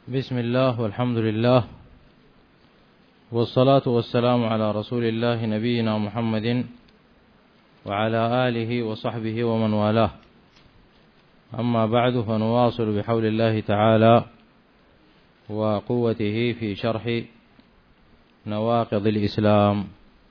بسم الله والحمد لله والصلاة والسلام على رسول الله نبينا محمد وعلى آله وصحبه ومن والاه. أما بعد، فنواصل بحول الله تعالى وقوته في شرح نواقض الإسلام،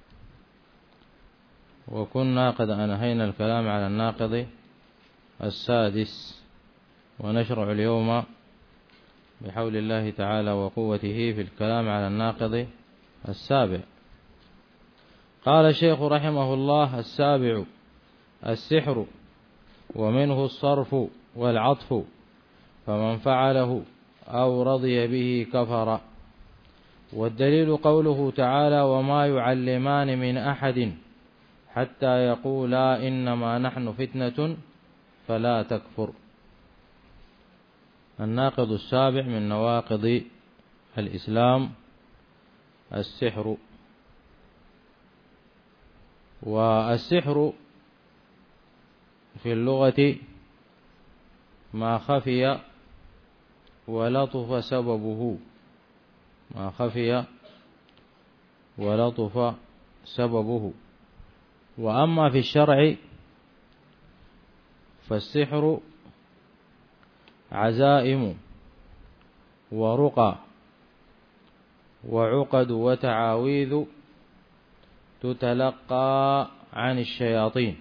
وكنا قد أنهينا الكلام على الناقض السادس، ونشرع اليوم بحول الله تعالى وقوته في الكلام على الناقض السابع. قال الشيخ رحمه الله: السابع السحر، ومنه الصرف والعطف، فمن فعله أو رضي به كفر. والدليل قوله تعالى: وما يعلمان من أحد حتى يقولا إنما نحن فتنة فلا تكفر. الناقض السابع من نواقض الإسلام السحر. والسحر في اللغة ما خفي ولطف سببه، ما خفي ولطف سببه. وأما في الشرع فالسحر عزائم ورقى وعقد وتعاويذ تتلقى عن الشياطين،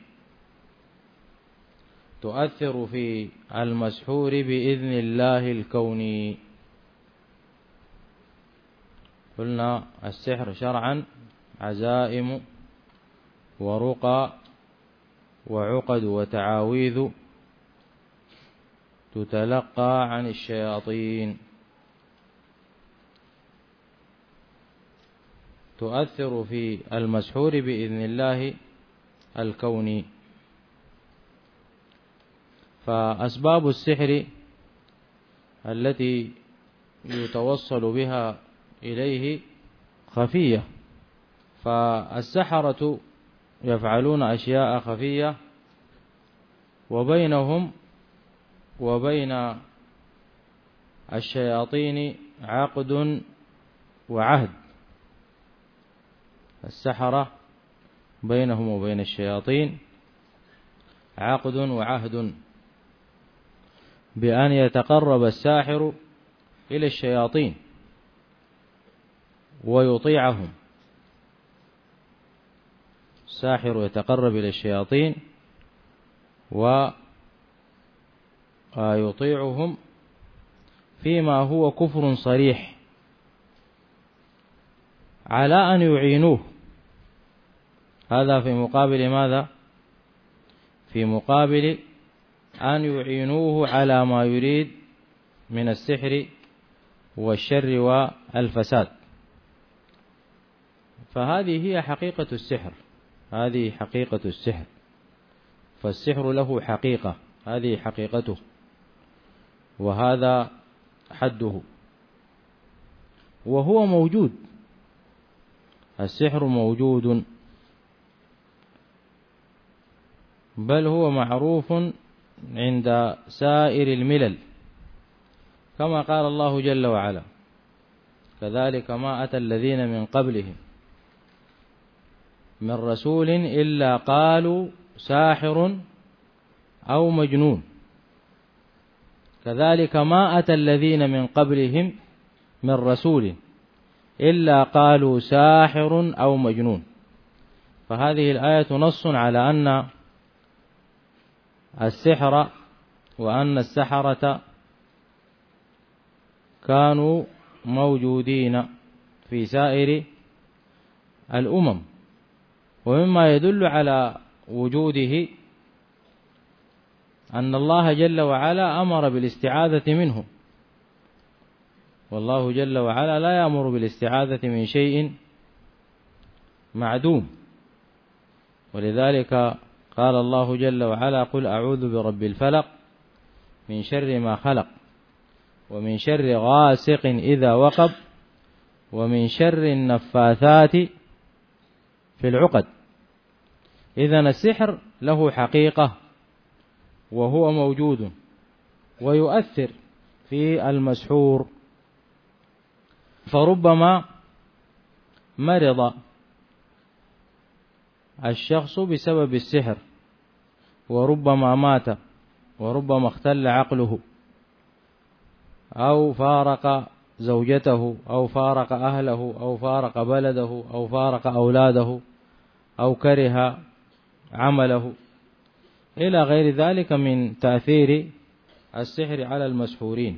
تؤثر في المسحور بإذن الله الكوني. قلنا السحر شرعا عزائم ورقى وعقد وتعاويذ تتلقى عن الشياطين، تؤثر في المسحور بإذن الله الكوني. فأسباب السحر التي يتوصل بها إليه خفية، فالسحرة يفعلون أشياء خفية، وبينهم وبين الشياطين عقد وعهد. السحرة بينهم وبين الشياطين عقد وعهد بأن يتقرب الساحر إلى الشياطين ويطيعهم. الساحر يتقرب إلى الشياطين ويطيعهم فيما هو كفر صريح، على أن يعينوه. هذا في مقابل ماذا؟ في مقابل أن يعينوه على ما يريد من السحر والشر والفساد. فهذه هي حقيقة السحر، هذه حقيقة السحر. فالسحر له حقيقة، هذه حقيقته، وهذا حده، وهو موجود. السحر موجود، بل هو معروف عند سائر الملل، كما قال الله جل وعلا: كذلك ما أتى الذين من قبلهم من رسول إلا قالوا ساحر أو مجنون. كذلك ما أتى الذين من قبلهم من رسول إلا قالوا ساحر أو مجنون. فهذه الآية نص على أن السحر وأن السحرة كانوا موجودين في سائر الأمم. ومما يدل على وجوده أن الله جل وعلا أمر بالاستعاذة منه، والله جل وعلا لا يأمر بالاستعاذة من شيء معدوم. ولذلك قال الله جل وعلا: قل أعوذ برب الفلق من شر ما خلق، ومن شر غاسق إذا وقب، ومن شر النفاثات في العقد. إذن السحر له حقيقة وهو موجود ويؤثر في المسحور فربما مرض الشخص بسبب السحر، وربما مات، وربما اختل عقله، أو فارق زوجته، أو فارق أهله، أو فارق بلده، أو فارق أولاده، أو كره عمله، إلى غير ذلك من تأثير السحر على المسحورين.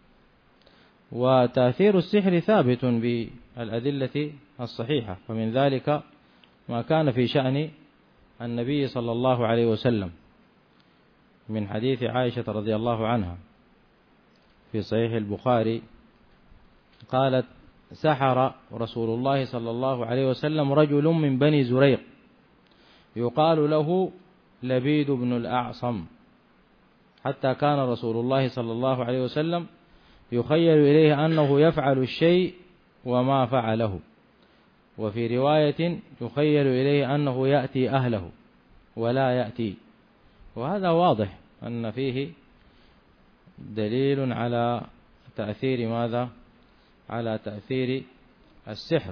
وتأثير السحر ثابت بالأدلة الصحيحة، فمن ذلك ما كان في شأن النبي صلى الله عليه وسلم من حديث عائشة رضي الله عنها في صحيح البخاري قالت: سحر رسول الله صلى الله عليه وسلم رجل من بني زريق يقال له لبيد بن الأعصم، حتى كان رسول الله صلى الله عليه وسلم يخيل إليه أنه يفعل الشيء وما فعله، وفي رواية يخيل إليه أنه يأتي أهله ولا يأتي. وهذا واضح أن فيه دليل على تأثير ماذا؟ على تأثير السحر.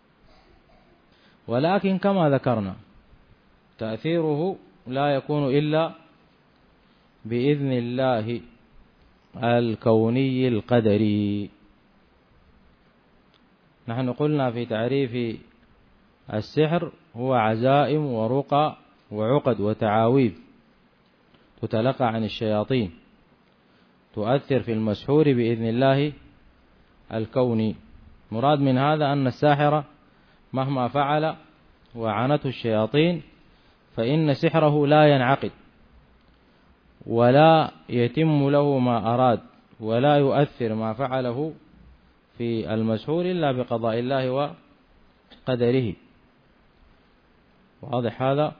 ولكن كما ذكرنا تأثيره لا يكون إلا بإذن الله الكوني القدري. نحن قلنا في تعريف السحر هو عزائم ورقى وعقد وتعاويذ تتلقى عن الشياطين تؤثر في المسحور بإذن الله الكوني. مراد من هذا أن الساحر مهما فعل وعنته الشياطين فإن سحره لا ينعقد ولا يتم له ما أراد، ولا يؤثر ما فعله في المسحور إلا بقضاء الله وقدره. واضح هذا؟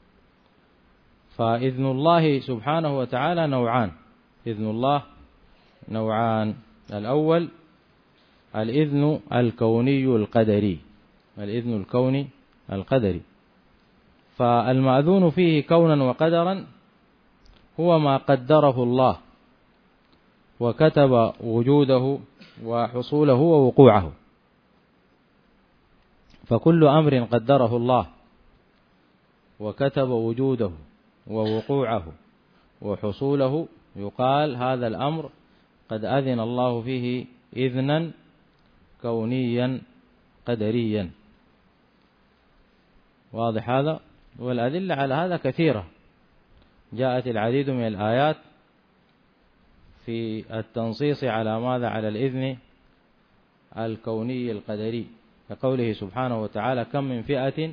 فإذن الله سبحانه وتعالى نوعان، إذن الله نوعان: الأول الإذن الكوني القدري، الإذن الكوني القدري، فالمأذون فيه كونا وقدرا هو ما قدره الله وكتب وجوده وحصوله ووقوعه. فكل أمر قدره الله وكتب وجوده ووقوعه وحصوله يقال هذا الأمر قد أذن الله فيه إذنا كونيا قدريا. واضح هذا؟ والأدلة على هذا كثيرة، جاءت العديد من الآيات في التنصيص على ماذا؟ على الإذن الكوني القدري، كقوله سبحانه وتعالى: كم من فئة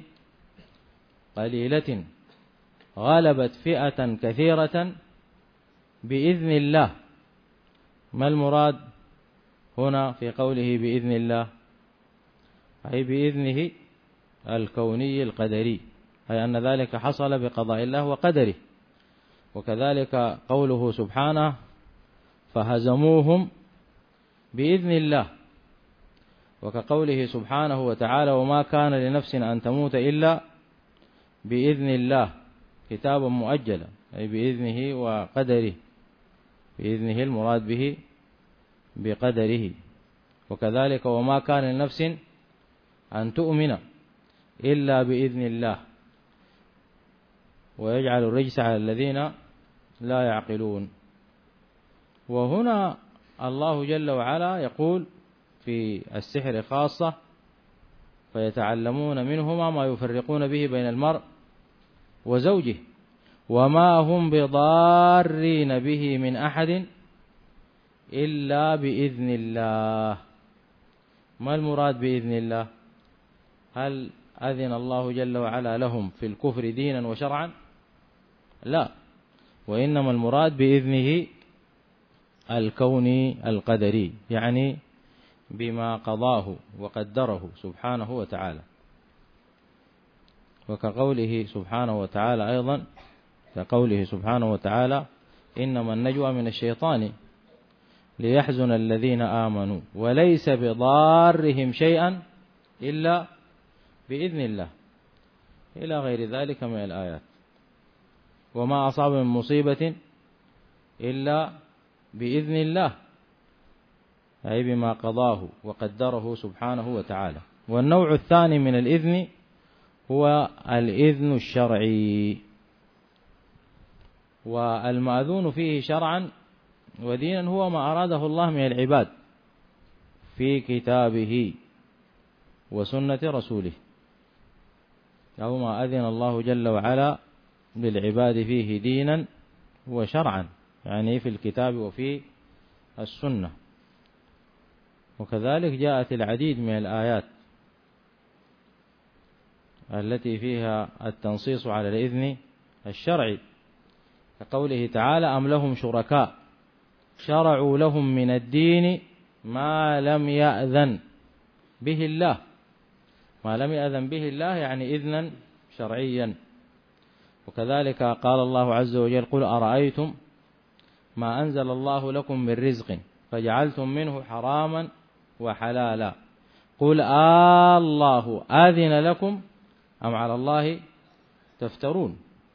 قليلة غلبت فئة كثيرة بإذن الله. ما المراد هنا في قوله بإذن الله؟ أي بإذنه الكوني القدري، أي أن ذلك حصل بقضاء الله وقدره. وكذلك قوله سبحانه: فهزموهم بإذن الله. وكقوله سبحانه وتعالى: وما كان لنفس أن تموت إلا بإذن الله كتابا مؤجلا، أي بإذنه وقدره، بإذنه المراد به بقدره. وكذلك: وما كان لنفس أن تؤمن إلا بإذن الله ويجعل الرجس على الذين لا يعقلون. وهنا الله جل وعلا يقول في السحر خاصة: فيتعلمون منهما ما يفرقون به بين المرء وزوجه وما هم بضارين به من أحد إلا بإذن الله. ما المراد بإذن الله؟ هل أذن الله جل وعلا لهم في الكفر دينا وشرعا؟ لا، وإنما المراد بإذنه الكوني القدري، يعني بما قضاه وقدره سبحانه وتعالى. وكقوله سبحانه وتعالى أيضا، كقوله سبحانه وتعالى: إنما النجوى من الشيطان ليحزن الذين آمنوا وليس بضارهم شيئا إلا بإذن الله، إلى غير ذلك من الآيات. وما أصاب من مصيبة إلا بإذن الله. أي بما قضاه وقدره سبحانه وتعالى. والنوع الثاني من الإذن هو الإذن الشرعي، والمأذون فيه شرعا ودينا هو ما أراده الله من العباد في كتابه وسنة رسوله، أو ما أذن الله جل وعلا للعباد فيه دينا وشرعا، يعني في الكتاب وفي السنة. وكذلك جاءت العديد من الآيات التي فيها التنصيص على الإذن الشرعي، كقوله تعالى: أم لهم شركاء شرعوا لهم من الدين ما لم يأذن به الله. ما لم يأذن به الله يعني إذنا شرعيا. وكذلك قال الله عز وجل: قل أرأيتم ما أنزل الله لكم من رزق فجعلتم منه حراما وحلالا قل الله آذن لكم أم على الله تفترون.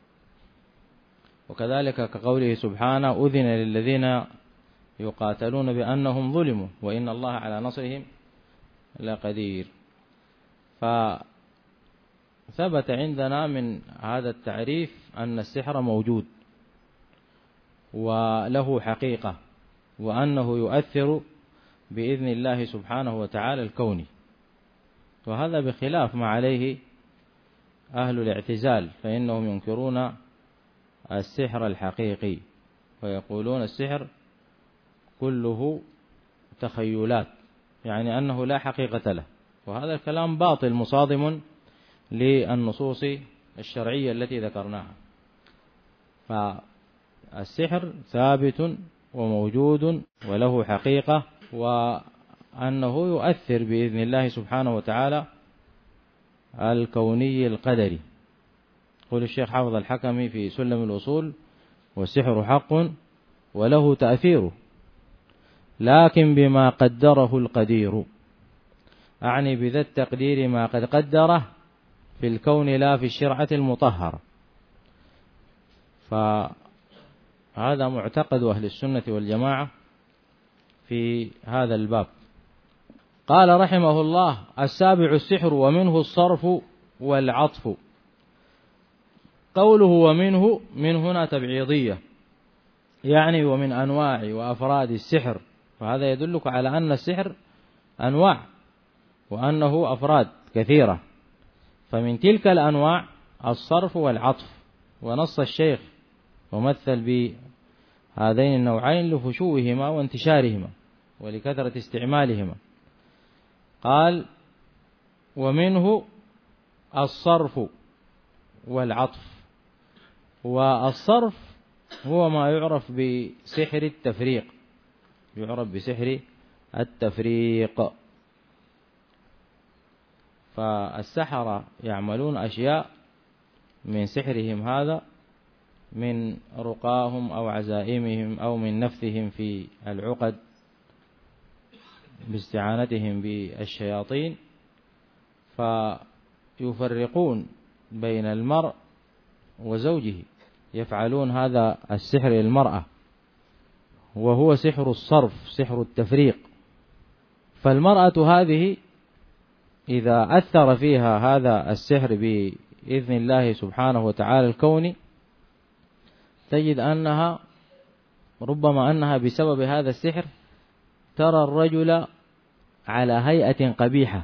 وكذلك كقوله سبحانه: أذن للذين يقاتلون بأنهم ظلموا وإن الله على نصرهم لقدير. فثبت عندنا من هذا التعريف أن السحر موجود وله حقيقة، وأنه يؤثر بإذن الله سبحانه وتعالى الكوني، وهذا بخلاف ما عليه أهل الاعتزال، فإنهم ينكرون السحر الحقيقي ويقولون السحر كله تخيلات، يعني أنه لا حقيقة له، وهذا الكلام باطل مصادم للنصوص الشرعية التي ذكرناها. فالسحر ثابت وموجود وله حقيقة، وأنه يؤثر بإذن الله سبحانه وتعالى الكوني القدري. قول الشيخ حافظ الحكمي في سلم الأصول: والسحر حق وله تأثير لكن بما قدره القدير، أعني بذا التقدير ما قد قدره في الكون لا في الشرعة المطهرة. فهذا معتقد أهل السنة والجماعة في هذا الباب. قال رحمه الله: السابع السحر ومنه الصرف والعطف. قوله ومنه، من هنا تبعيضية، يعني ومن أنواع وأفراد السحر، فهذا يدلك على أن السحر أنواع وأنه أفراد كثيرة. فمن تلك الأنواع الصرف والعطف، ونص الشيخ ومثل بهذين النوعين لفشوهما وانتشارهما ولكثرة استعمالهما. قال: ومنه الصرف والعطف. والصرف هو ما يعرف بسحر التفريق، يعرف بسحر التفريق. فالسحرة يعملون أشياء من سحرهم هذا، من رقاهم أو عزائمهم أو من نفثهم في العقد باستعانتهم بالشياطين، فيفرقون بين المرء وزوجه، يفعلون هذا السحر للمرأة، وهو سحر الصرف، سحر التفريق. فالمرأة هذه إذا أثر فيها هذا السحر بإذن الله سبحانه وتعالى الكوني، تجد أنها ربما أنها بسبب هذا السحر ترى الرجل على هيئة قبيحة،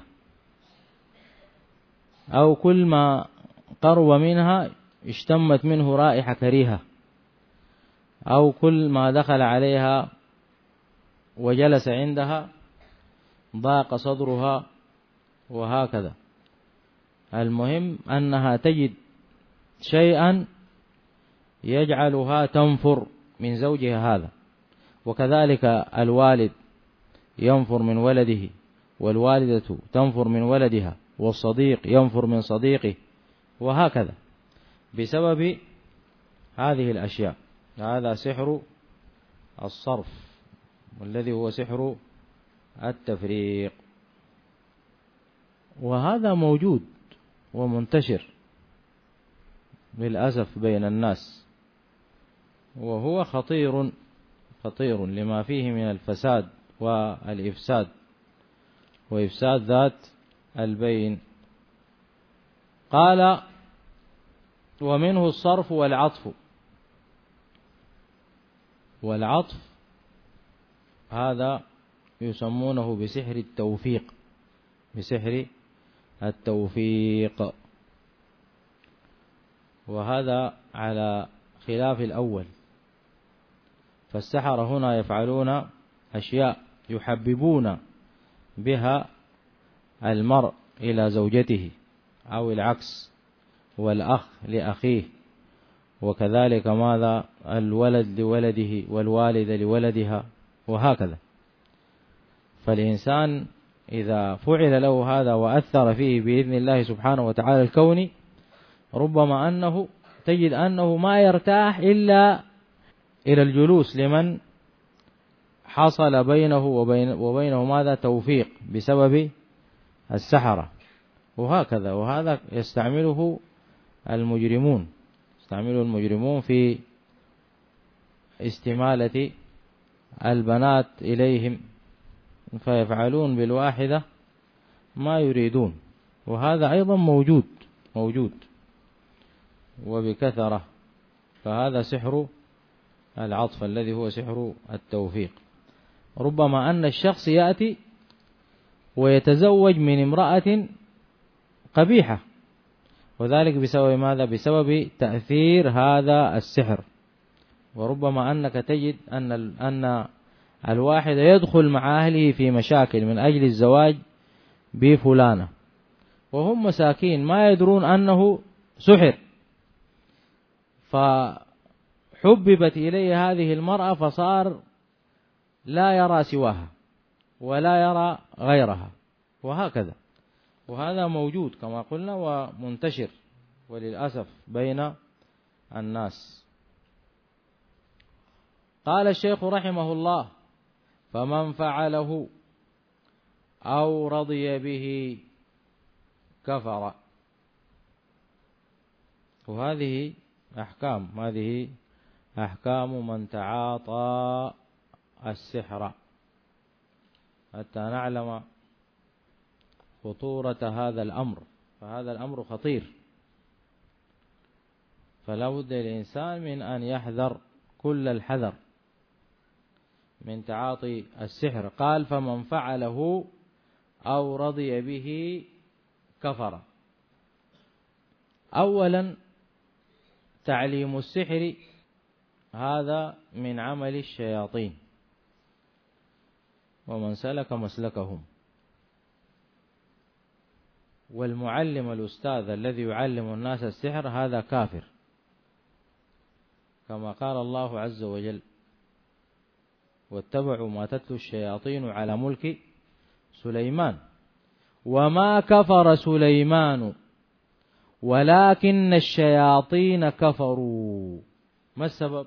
أو كل ما قرب منها اشتمت منه رائحة كريهة، أو كل ما دخل عليها وجلس عندها ضاق صدرها، وهكذا. المهم أنها تجد شيئا يجعلها تنفر من زوجها هذا. وكذلك الوالد ينفر من ولده، والوالدة تنفر من ولدها، والصديق ينفر من صديقه، وهكذا بسبب هذه الأشياء. هذا سحر الصرف، والذي هو سحر التفريق، وهذا موجود ومنتشر للأسف بين الناس، وهو خطير لما فيه من الفساد والإفساد وإفساد ذات البين. قال ومنه الصرف والعطف. والعطف هذا يسمونه بسحر التوفيق، بسحر التوفيق، وهذا على خلاف الأول. فالسحرة هنا يفعلون أشياء يحببون بها المرء إلى زوجته أو العكس، والأخ لأخيه، وكذلك ماذا الولد لولده والوالد لولدها وهكذا. فالإنسان إذا فعل له هذا وأثر فيه بإذن الله سبحانه وتعالى الكوني، ربما أنه تجد أنه ما يرتاح إلا إلى الجلوس لمن حصل بينه وبينه ماذا توفيق بسبب السحرة، وهكذا. وهذا يستعمله المجرمون في استمالة البنات إليهم، فيفعلون بالواحدة ما يريدون، وهذا أيضا موجود وبكثرة. فهذا سحر العطف الذي هو سحر التوفيق. ربما أن الشخص يأتي ويتزوج من امرأة قبيحة، وذلك بسبب ماذا؟ بسبب تأثير هذا السحر. وربما أنك تجد أن الواحد يدخل مع أهله في مشاكل من أجل الزواج بفلانة، وهم مساكين ما يدرون أنه سحر، فحببت إليه هذه المرأة فصار لا يرى سواها ولا يرى غيرها، وهكذا. وهذا موجود كما قلنا ومنتشر وللأسف بين الناس. قال الشيخ رحمه الله: فمن فعله أو رضي به كفر. وهذه أحكام من تعاطى السحر، حتى نعلم خطورة هذا الأمر. فهذا الأمر خطير، فلا بد للإنسان من أن يحذر كل الحذر من تعاطي السحر. قال: فمن فعله أو رضي به كفر. أولا، تعليم السحر هذا من عمل الشياطين ومن سلك مسلكهم، والمعلم الأستاذ الذي يعلم الناس السحر هذا كافر، كما قال الله عز وجل: واتبعوا ما تتلو الشياطين على ملك سليمان وما كفر سليمان ولكن الشياطين كفروا. ما السبب؟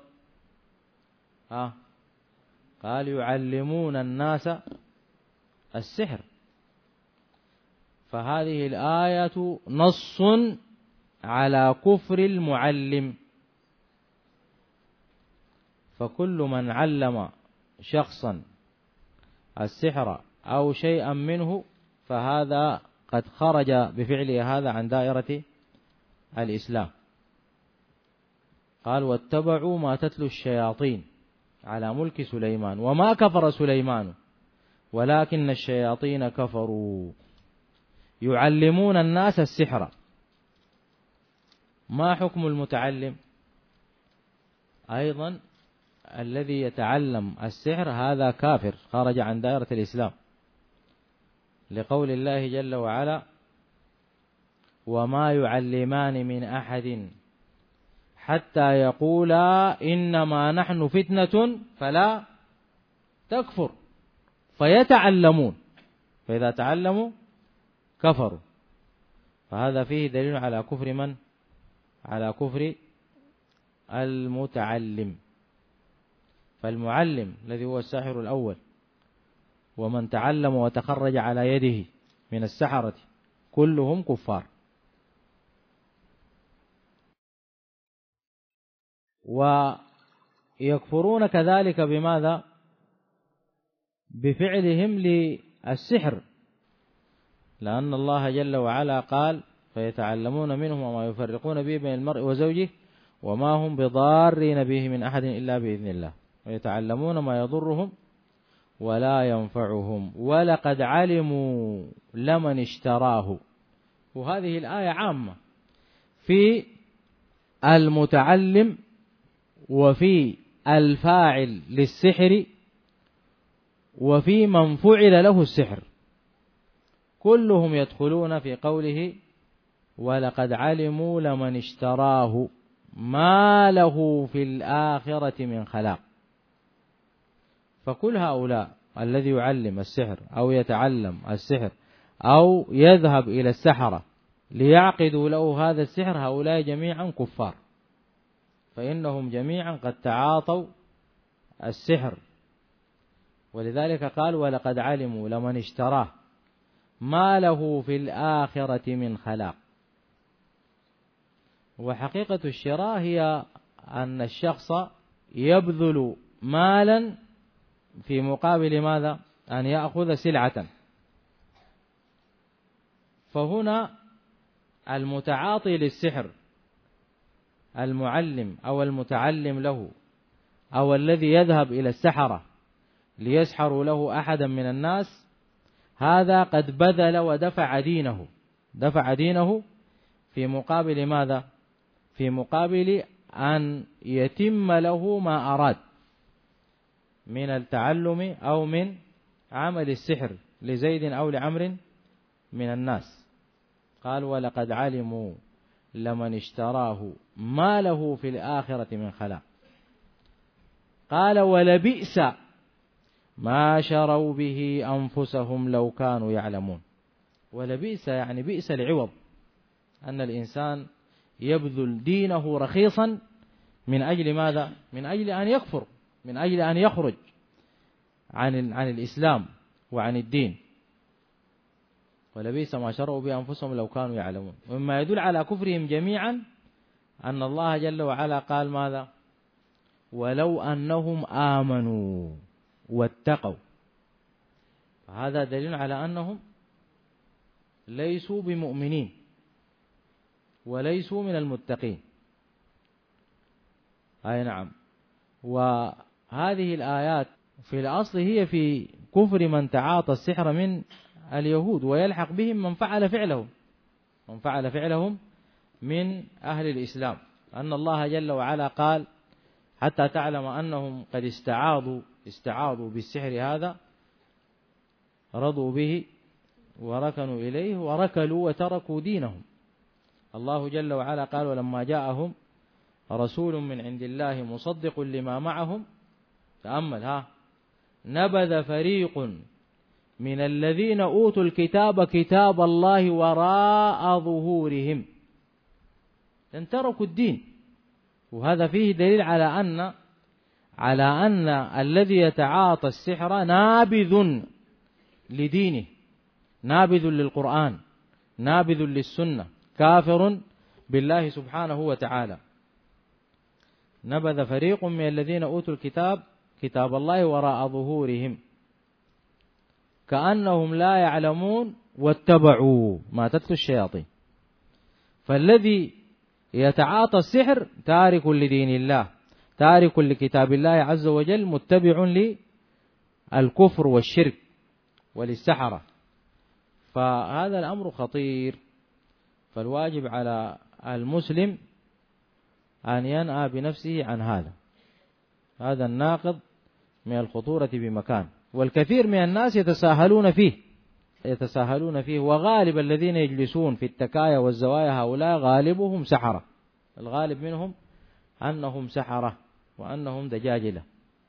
قال: يعلمون الناس السحر. فهذه الآية نص على كفر المعلم. فكل من علم شخصا السحر أو شيئا منه فهذا قد خرج بفعله هذا عن دائرة الإسلام. قال: واتبعوا ما تتلو الشياطين على ملك سليمان وما كفر سليمان ولكن الشياطين كفروا يعلمون الناس السحر. ما حكم المتعلم؟ أيضا الذي يتعلم السحر هذا كافر، خرج عن دائرة الإسلام، لقول الله جل وعلا: وما يعلمان من أحد حتى يقولا إنما نحن فتنة فلا تكفر. فيتعلمون، فإذا تعلموا كفروا. فهذا فيه دليل على كفر من؟ على كفر المتعلم. فالمعلم الذي هو الساحر الأول ومن تعلم وتخرج على يده من السحرة كلهم كفار. ويكفرون كذلك بماذا؟ بفعلهم للسحر، لأن الله جل وعلا قال فيتعلمون منهم وما يفرقون به بين المرء وزوجه وما هم بضارين به من أحد إلا بإذن الله، ويتعلمون ما يضرهم ولا ينفعهم ولقد علموا لمن اشتراه. وهذه الآية عامة في المتعلم وفي الفاعل للسحر وفي من فعل له السحر، كلهم يدخلون في قوله ولقد علموا لمن اشتراه ما له في الآخرة من خلاق. فكل هؤلاء الذي يعلم السحر أو يتعلم السحر أو يذهب إلى السحرة ليعقدوا له هذا السحر، هؤلاء جميعا كفار، فإنهم جميعا قد تعاطوا السحر. ولذلك قال ولقد علموا لمن اشتراه ما له في الآخرة من خلاق. وحقيقة الشراء هي أن الشخص يبذل مالا في مقابل ماذا؟ أن يأخذ سلعة. فهنا المتعاطي للسحر المعلم أو المتعلم له أو الذي يذهب إلى السحرة ليسحروا له أحدا من الناس، هذا قد بذل ودفع دينه، دفع دينه في مقابل ماذا؟ في مقابل أن يتم له ما أراد من التعلم أو من عمل السحر لزيد أو لعمر من الناس. قال ولقد علموا لمن اشتراه ما له في الآخرة من خلاق. قال ولبئس ما شروا به أنفسهم لو كانوا يعلمون. ولبئس يعني بئس العوض، أن الإنسان يبذل دينه رخيصا من أجل ماذا؟ من أجل أن يكفر، من أجل أن يخرج عن الإسلام وعن الدين. ولبئس ما شروا به أنفسهم لو كانوا يعلمون. ومما يدل على كفرهم جميعا أن الله جل وعلا قال ماذا؟ ولو أنهم آمنوا واتقوا. هذا دليل على أنهم ليسوا بمؤمنين وليسوا من المتقين. أي نعم. وهذه الآيات في الأصل هي في كفر من تعاطى السحر من اليهود، ويلحق بهم من فعل فعلهم من أهل الإسلام. أن الله جل وعلا قال حتى تعلم أنهم قد استعاضوا بالسحر هذا، رضوا به وركنوا إليه وركلوا وتركوا دينهم. الله جل وعلا قال ولما جاءهم رسول من عند الله مصدق لما معهم، تأمل نبذ فريق من الذين أوتوا الكتاب كتاب الله وراء ظهورهم، لن تركوا الدين. وهذا فيه دليل على أن الذي يتعاطى السحر نابذ لدينه، نابذ للقرآن، نابذ للسنة، كافر بالله سبحانه وتعالى. نبذ فريق من الذين أوتوا الكتاب كتاب الله وراء ظهورهم كأنهم لا يعلمون واتبعوا ما تتلو الشياطين. فالذي يتعاطى السحر تارك لدين الله، تارك لكتاب الله عز وجل، متبع للكفر والشرك وللسحرة. فهذا الأمر خطير. فالواجب على المسلم أن ينأى بنفسه عن هذا الناقض من الخطورة بمكان. والكثير من الناس يتساهلون فيه. وغالب الذين يجلسون في التكايا والزوايا هؤلاء غالبهم سحرة، الغالب منهم أنهم سحرة وأنهم دجاجلة،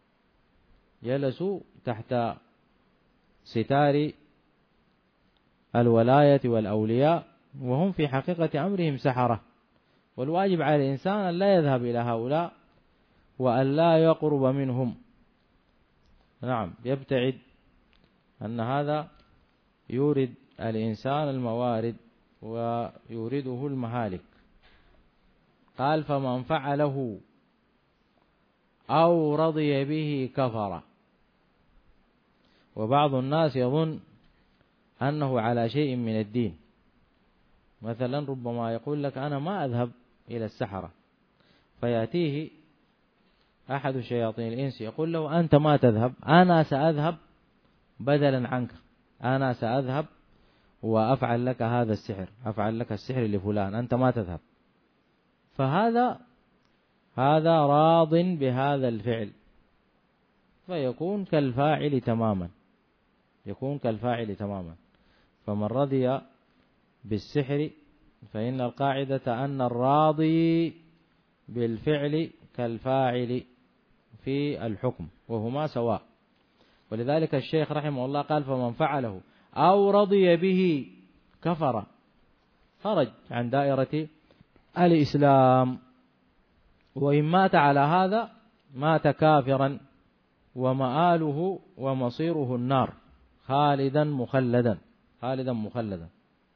جلسوا تحت ستار الولاية والأولياء وهم في حقيقة أمرهم سحرة. والواجب على الإنسان أن لا يذهب إلى هؤلاء وأن لا يقرب منهم. نعم، يبتعد، أن هذا يورد الإنسان الموارد ويورده المهالك. قال فمن فعله أو رضي به كفر. وبعض الناس يظن أنه على شيء من الدين. مثلا ربما يقول لك أنا ما أذهب إلى السحرة، فيأتيه أحد شياطين الإنس يقول له أنت ما تذهب، أنا سأذهب بدلا عنك، أنا سأذهب وأفعل لك هذا السحر، أفعل لك السحر لفلان، أنت ما تذهب. فهذا راض بهذا الفعل، فيكون كالفاعل تماما، يكون كالفاعل تماما. فمن رضي بالسحر فإن القاعدة أن الراضي بالفعل كالفاعل في الحكم، وهما سواء. ولذلك الشيخ رحمه الله قال فمن فعله أو رضي به كفر، خرج عن دائرة الإسلام، وإن مات على هذا مات كافرا، ومآله ومصيره النار خالدا مخلدا، خالدا مخلدا.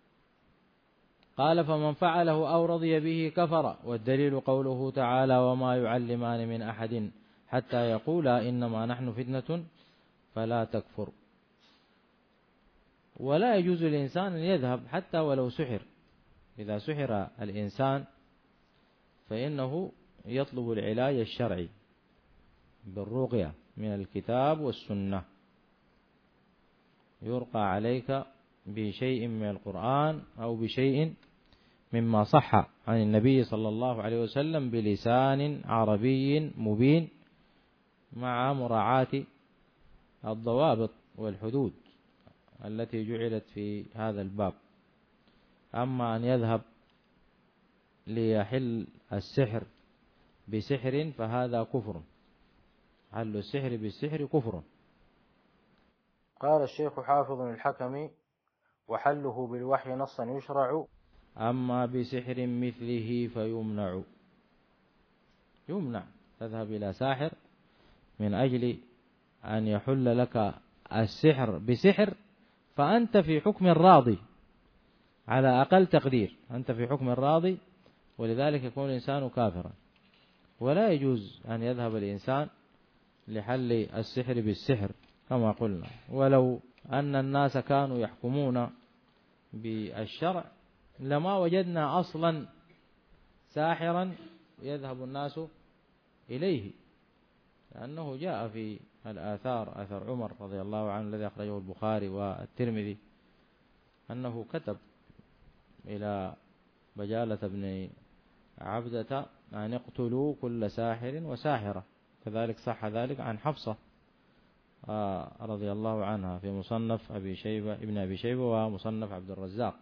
قال فمن فعله أو رضي به كفر، والدليل قوله تعالى وما يعلمان من أحد حتى يقولا إنما نحن فتنة فلا تكفر. ولا يجوز للإنسان أن يذهب حتى ولو سحر، إذا سحر الإنسان فإنه يطلب العلاج الشرعي بالرقية من الكتاب والسنة، يرقى عليك بشيء من القرآن أو بشيء مما صح عن النبي صلى الله عليه وسلم بلسان عربي مبين، مع مراعاة الضوابط والحدود التي جعلت في هذا الباب. أما أن يذهب ليحل السحر بسحر فهذا كفر، حل السحر بالسحر كفر. قال الشيخ حافظ الحكم وحله بالوحي نصا يشرع، أما بسحر مثله فيمنع. يمنع تذهب إلى ساحر من أجل أن يحل لك السحر بسحر، فأنت في حكم الراضي على أقل تقدير، أنت في حكم الراضي، ولذلك يكون الإنسان كافرا. ولا يجوز أن يذهب الإنسان لحل السحر بالسحر كما قلنا. ولو أن الناس كانوا يحكمون بالشرع لما وجدنا أصلا ساحرا يذهب الناس إليه، لأنه جاء في الآثار أثر عمر رضي الله عنه الذي أخرجه البخاري والترمذي أنه كتب إلى بجالة بن عبدة أن يقتلوا كل ساحر وساحرة. كذلك صح ذلك عن حفصة رضي الله عنها في مصنف ابن أبي شيبة ومصنف عبد الرزاق.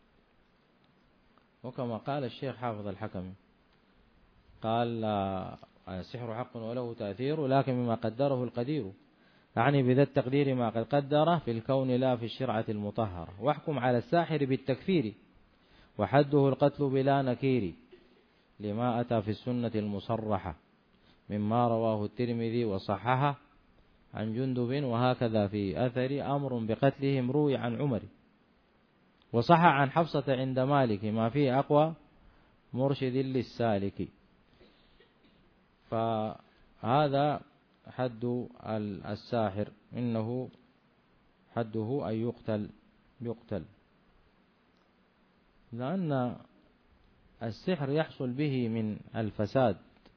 وكما قال الشيخ حافظ الحكم قال السحر حق وله تأثير لكن بما قدره القدير، يعني بذا التقدير ما قد قدره في الكون لا في الشرعة المطهرة. واحكم على الساحر بالتكفير وحده القتل بلا نكير، لما أتى في السنة المصرحة مما رواه الترمذي وصححه عن جندب، وهكذا في أثر أمر بقتلهم روي عن عمر، وصح عن حفصة عند مالك ما فيه أقوى مرشد للسالك. فهذا حد الساحر، إنه حده أن يقتل، لأن السحر يحصل به من الفساد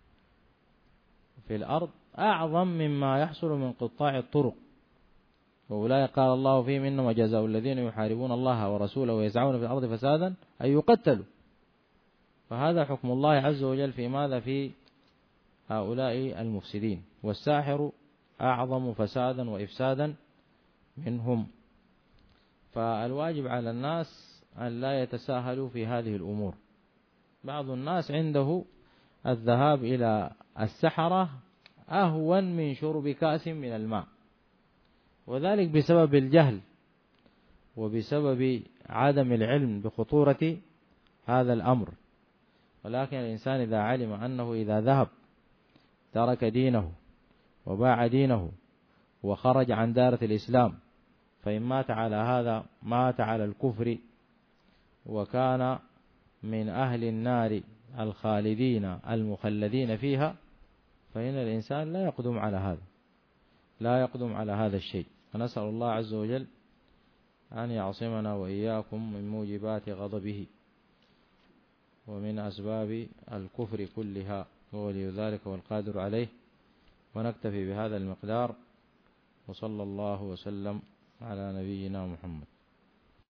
في الأرض أعظم مما يحصل من قطاع الطرق. وأولئك قال الله فيهم إنما جزاء الذين يحاربون الله ورسوله ويسعون في الأرض فسادا أن يقتلوا. فهذا حكم الله عز وجل في ماذا؟ في هؤلاء المفسدين، والساحر أعظم فسادا وإفسادا منهم. فالواجب على الناس أن لا يتساهلوا في هذه الأمور. بعض الناس عنده الذهاب إلى السحرة أهون من شرب كأس من الماء، وذلك بسبب الجهل وبسبب عدم العلم بخطورة هذا الأمر. ولكن الإنسان إذا علم أنه إذا ذهب ترك دينه وباع دينه وخرج عن دائرة الإسلام، فإن مات على هذا مات على الكفر وكان من أهل النار الخالدين المخلدين فيها، فإن الإنسان لا يقدم على هذا، لا يقدم على هذا الشيء. فنسأل الله عز وجل أن يعصمنا وإياكم من موجبات غضبه ومن أسباب الكفر كلها، وولي ذلك والقادر عليه. ونكتفي بهذا المقدار، وصلى الله وسلم على نبينا محمد.